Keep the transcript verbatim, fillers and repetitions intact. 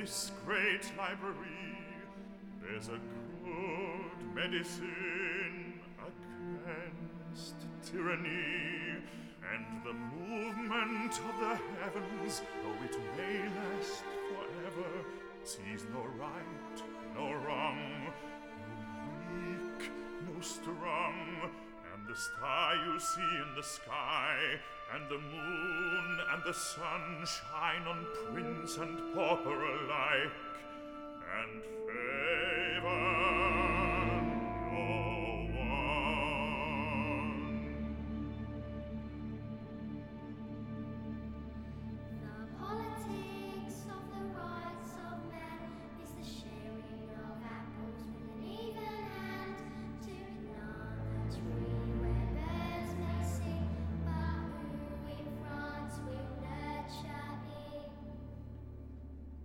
this great library, there's a good medicine against tyranny, and the movement of the heavens, though it may last forever, sees no right, no wrong, no weak, no strong. And the star you see in the sky, and the moon and the sun shine on prince and pauper alike, and